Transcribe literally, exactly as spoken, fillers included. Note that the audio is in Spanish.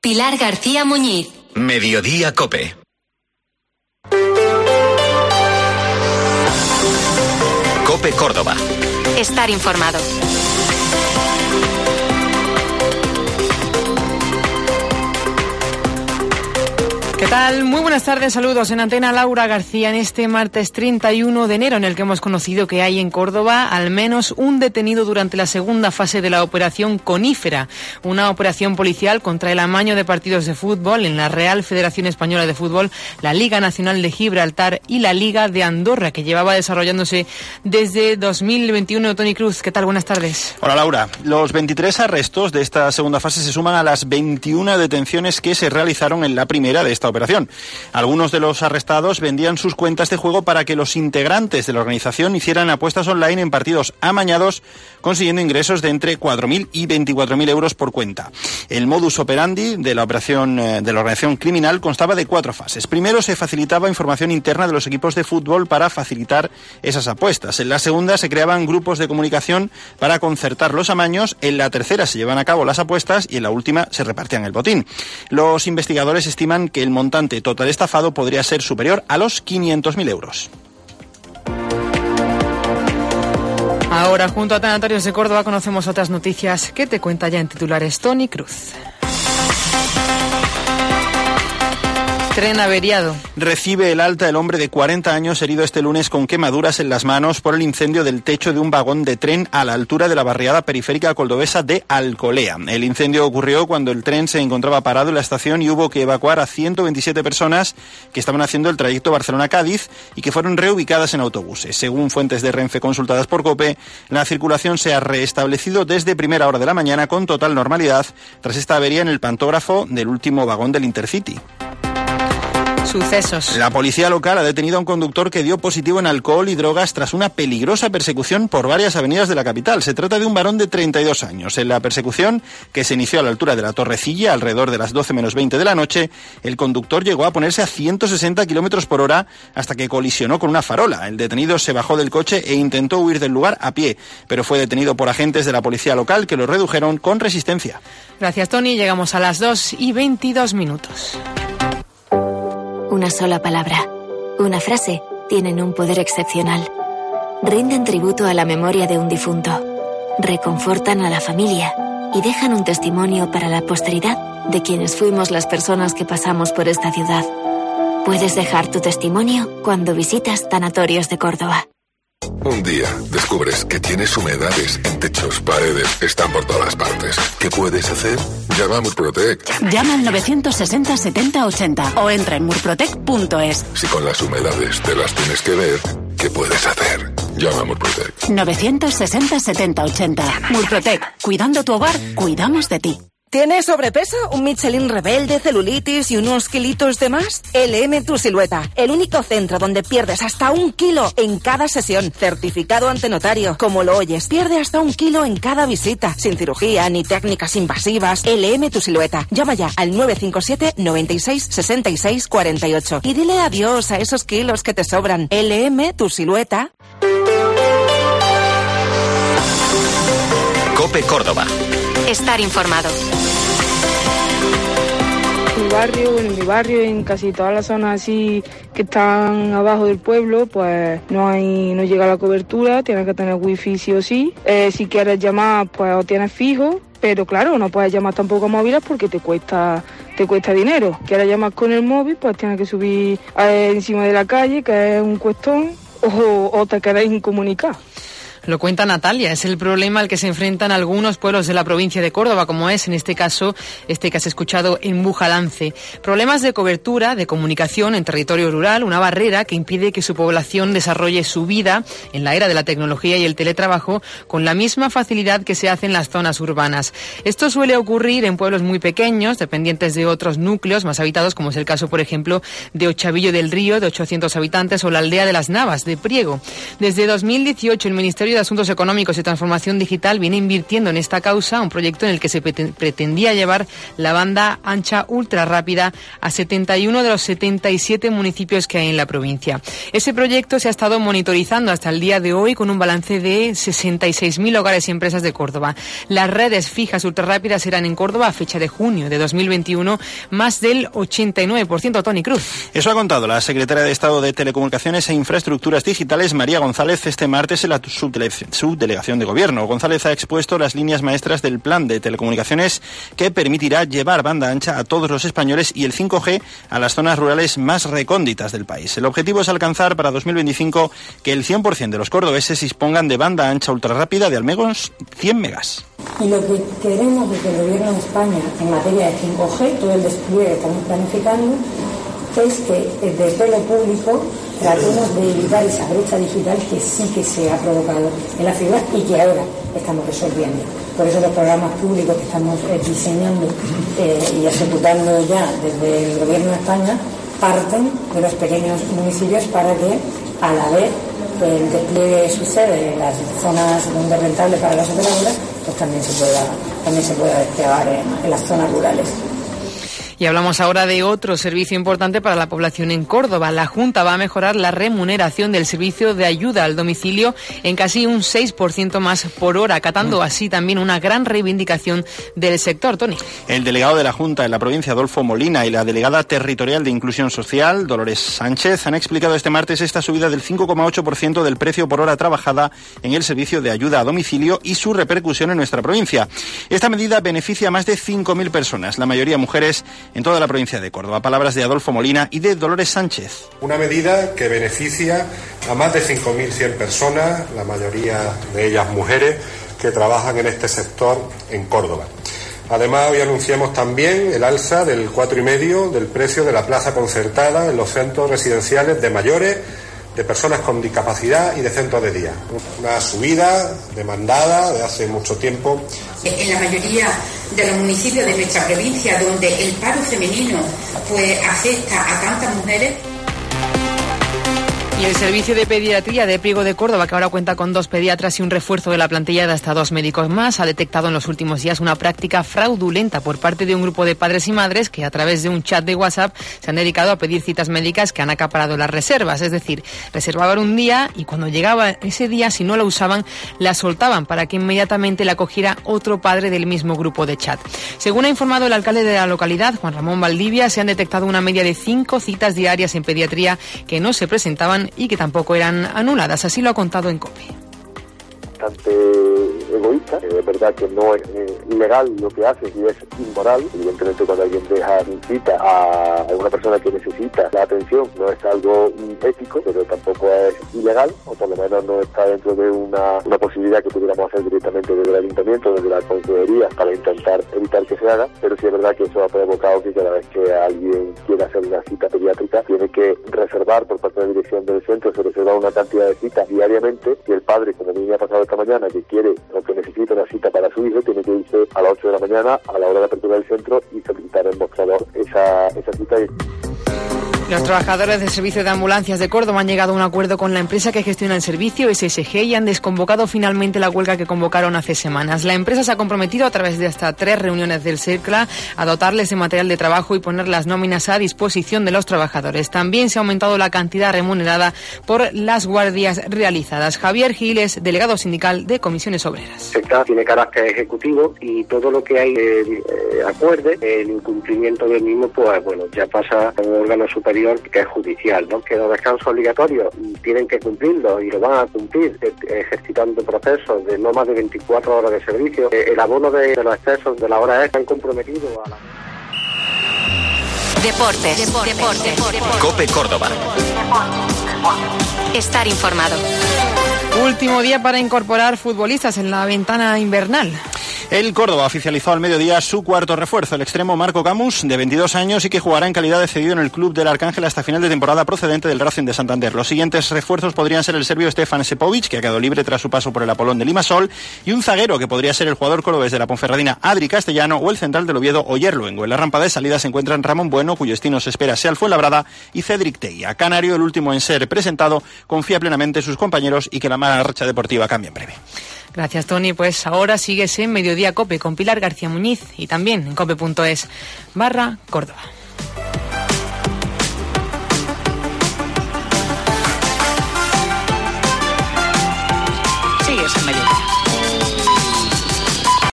Pilar García Muñiz. Mediodía COPE. COPE Córdoba. Estar informado. ¿Qué tal? Muy buenas tardes, saludos en Antena. Laura García, en este martes treinta y uno de enero, en el que hemos conocido que hay en Córdoba al menos un detenido durante la segunda fase de la operación Conífera, una operación policial contra el amaño de partidos de fútbol en la Real Federación Española de Fútbol, la Liga Nacional de Gibraltar y la Liga de Andorra, que llevaba desarrollándose desde dos mil veintiuno. Toni Cruz, ¿qué tal? Buenas tardes. Hola, Laura. Los veintitrés arrestos de esta segunda fase se suman a las veintiuna detenciones que se realizaron en la primera de esta operación. Algunos de los arrestados vendían sus cuentas de juego para que los integrantes de la organización hicieran apuestas online en partidos amañados, consiguiendo ingresos de entre cuatro mil y veinticuatro mil euros por cuenta. El modus operandi de la operación de la organización criminal constaba de cuatro fases. Primero, se facilitaba información interna de los equipos de fútbol para facilitar esas apuestas. En la segunda, se creaban grupos de comunicación para concertar los amaños. En la tercera, se llevan a cabo las apuestas y en la última, se repartían el botín. Los investigadores estiman que el montante total estafado podría ser superior a los quinientos mil euros. Ahora, junto a Tanatarios de Córdoba, conocemos otras noticias que te cuenta ya en titulares Toni Cruz. Tren averiado. Recibe el alta el hombre de cuarenta años herido este lunes con quemaduras en las manos por el incendio del techo de un vagón de tren a la altura de la barriada periférica cordobesa de Alcolea. El incendio ocurrió cuando el tren se encontraba parado en la estación y hubo que evacuar a ciento veintisiete personas que estaban haciendo el trayecto Barcelona-Cádiz y que fueron reubicadas en autobuses. Según fuentes de Renfe consultadas por COPE, la circulación se ha restablecido desde primera hora de la mañana con total normalidad tras esta avería en el pantógrafo del último vagón del Intercity. Sucesos. La policía local ha detenido a un conductor que dio positivo en alcohol y drogas tras una peligrosa persecución por varias avenidas de la capital. Se trata de un varón de treinta y dos años. En la persecución, que se inició a la altura de la Torrecilla, alrededor de las doce menos veinte de la noche, el conductor llegó a ponerse a ciento sesenta kilómetros por hora hasta que colisionó con una farola. El detenido se bajó del coche e intentó huir del lugar a pie, pero fue detenido por agentes de la policía local que lo redujeron con resistencia. Gracias, Toni. Llegamos a las dos y veintidós minutos. Una sola palabra, una frase, tienen un poder excepcional. Rinden tributo a la memoria de un difunto, reconfortan a la familia y dejan un testimonio para la posteridad de quienes fuimos las personas que pasamos por esta ciudad. Puedes dejar tu testimonio cuando visitas Tanatorios de Córdoba. Un día descubres que tienes humedades en techos, paredes, están por todas partes. ¿Qué puedes hacer? Llama a Murprotec. Llama al novecientos sesenta setenta ochenta o entra en murprotec punto es. Si con las humedades te las tienes que ver, ¿qué puedes hacer? Llama a Murprotec. novecientos sesenta setenta ochenta. Murprotec. Cuidando tu hogar, cuidamos de ti. ¿Tienes sobrepeso, un Michelin rebelde, celulitis y unos kilitos de más? L M Tu Silueta, el único centro donde pierdes hasta un kilo en cada sesión. Certificado ante notario. Como lo oyes, pierde hasta un kilo en cada visita. Sin cirugía ni técnicas invasivas. L M Tu Silueta. Llama ya al nueve cinco siete, noventa y seis, sesenta y seis, cuarenta y ocho y dile adiós a esos kilos que te sobran. L M Tu Silueta. COPE Córdoba. Estar informado. En mi barrio, en mi barrio, en casi todas las zonas así que están abajo del pueblo, pues no hay, no llega la cobertura, tienes que tener wifi sí o sí. Eh, si quieres llamar, pues o tienes fijo, pero claro, no puedes llamar tampoco a móviles porque te cuesta, te cuesta dinero. Quieres llamar con el móvil, pues tienes que subir eh, encima de la calle, que es un cuestón, o, o te quedas incomunicado. Lo cuenta Natalia, es el problema al que se enfrentan algunos pueblos de la provincia de Córdoba, como es en este caso este que has escuchado en Bujalance. Problemas de cobertura, de comunicación en territorio rural, una barrera que impide que su población desarrolle su vida en la era de la tecnología y el teletrabajo con la misma facilidad que se hace en las zonas urbanas. Esto suele ocurrir en pueblos muy pequeños, dependientes de otros núcleos más habitados, como es el caso, por ejemplo, de Ochavillo del Río, de ochocientos habitantes, o la aldea de Las Navas, de Priego. Desde dos mil dieciocho, el Ministerio Desarrollo de Asuntos Económicos y Transformación Digital viene invirtiendo en esta causa, un proyecto en el que se pretendía llevar la banda ancha ultra rápida a setenta y uno de los setenta y siete municipios que hay en la provincia. Ese proyecto se ha estado monitorizando hasta el día de hoy con un balance de sesenta y seis mil hogares y empresas de Córdoba. Las redes fijas ultra rápidas serán en Córdoba a fecha de junio de dos mil veintiuno más del ochenta y nueve por ciento. Tony Cruz. Eso ha contado la secretaria de Estado de Telecomunicaciones e Infraestructuras Digitales, María González, este martes en la subdelegación de Gobierno. González ha expuesto las líneas maestras del plan de telecomunicaciones que permitirá llevar banda ancha a todos los españoles y el cinco G a las zonas rurales más recónditas del país. El objetivo es alcanzar para dos mil veinticinco que el cien por ciento de los cordobeses dispongan de banda ancha ultra rápida de al menos cien megas. Y lo que queremos desde el Gobierno de España en materia de cinco G, todo el despliegue que estamos planificando, es que desde lo público tratemos de evitar esa brecha digital que sí que se ha provocado en la ciudad y que ahora estamos resolviendo. Por eso los programas públicos que estamos eh, diseñando eh, y ejecutando ya desde el Gobierno de España parten de los pequeños municipios para que, a la vez que el despliegue sucede en las zonas donde es rentable para las operadoras, pues también se pueda, también se pueda desplegar en, en las zonas rurales. Y hablamos ahora de otro servicio importante para la población en Córdoba. La Junta va a mejorar la remuneración del servicio de ayuda al domicilio en casi un seis por ciento más por hora, acatando así también una gran reivindicación del sector. Tony. El delegado de la Junta en la provincia, Adolfo Molina, y la delegada territorial de Inclusión Social, Dolores Sánchez, han explicado este martes esta subida del cinco coma ocho por ciento del precio por hora trabajada en el servicio de ayuda a domicilio y su repercusión en nuestra provincia. Esta medida beneficia a más de cinco mil personas, la mayoría mujeres, en toda la provincia de Córdoba. Palabras de Adolfo Molina y de Dolores Sánchez. Una medida que beneficia a más de cinco mil cien personas, la mayoría de ellas mujeres, que trabajan en este sector en Córdoba. Además, hoy anunciamos también el alza del cuatro coma cinco del precio de la plaza concertada en los centros residenciales de mayores, de personas con discapacidad y de centros de día. Una subida demandada de hace mucho tiempo. En la mayoría de los municipios de nuestra provincia, donde el paro femenino pues afecta a tantas mujeres. Y el Servicio de Pediatría de Priego de Córdoba, que ahora cuenta con dos pediatras y un refuerzo de la plantilla de hasta dos médicos más, ha detectado en los últimos días una práctica fraudulenta por parte de un grupo de padres y madres que a través de un chat de WhatsApp se han dedicado a pedir citas médicas que han acaparado las reservas. Es decir, reservaban un día y cuando llegaba ese día, si no la usaban, la soltaban para que inmediatamente la cogiera otro padre del mismo grupo de chat. Según ha informado el alcalde de la localidad, Juan Ramón Valdivia, se han detectado una media de cinco citas diarias en pediatría que no se presentaban y que tampoco eran anuladas. Así lo ha contado en COPE. Bastante egoísta, es verdad que no es eh, ilegal lo que hace y es inmoral. Evidentemente, cuando alguien deja sin cita a una persona que necesita la atención, no es algo ético, pero tampoco es ilegal, o por lo menos no está dentro de una, una posibilidad que pudiéramos hacer directamente desde el ayuntamiento, desde la consejería, para intentar evitar que se haga. Pero sí es verdad que eso ha provocado que cada vez que alguien quiera hacer una cita pediátrica, tiene que reservar por parte de la dirección del centro, se reserva una cantidad de citas diariamente, y el padre, como a mí me ha pasado esta mañana, que quiere o que necesita una cita para su hijo, tiene que irse a las ocho de la mañana a la hora de apertura del centro y solicitar en el mostrador esa, esa cita. Los trabajadores del Servicio de Ambulancias de Córdoba han llegado a un acuerdo con la empresa que gestiona el servicio, S S G, y han desconvocado finalmente la huelga que convocaron hace semanas. La empresa se ha comprometido a través de hasta tres reuniones del CERCLA a dotarles de material de trabajo y poner las nóminas a disposición de los trabajadores. También se ha aumentado la cantidad remunerada por las guardias realizadas. Javier Giles, delegado sindical de Comisiones Obreras. El sector tiene carácter ejecutivo y todo lo que hay de eh, acuerde, el incumplimiento del mismo, pues bueno, ya pasa a un órgano superior que es judicial, ¿no? Que los descansos obligatorios tienen que cumplirlo y lo van a cumplir eh, ejercitando procesos de no más de veinticuatro horas de servicio. Eh, el abono de, de los excesos de la hora extra han comprometido a la... Deportes. Deportes. Deportes. Deportes. COPE Córdoba. Estar informado. Último día para incorporar futbolistas en la ventana invernal. El Córdoba oficializó al mediodía su cuarto refuerzo, el extremo Marco Camus, de veintidós años y que jugará en calidad de cedido en el club del Arcángel hasta final de temporada procedente del Racing de Santander. Los siguientes refuerzos podrían ser el serbio Stefan Sepovic, que ha quedado libre tras su paso por el Apolón de Limasol, y un zaguero que podría ser el jugador cordobés de la Ponferradina Adri Castellano o el central del Oviedo Oyer Luengo. En la rampa de salida se encuentran Ramón Bueno, cuyo destino se espera sea el Fuenlabrada, y Cedric Teia. Canario, el último en ser presentado, confía plenamente en sus compañeros y que la marcha deportiva cambie en breve. Gracias, Tony. Pues ahora sigues en Mediodía Cope con Pilar García Muñiz y también en cope.es barra Córdoba. Sigues en Mediodía.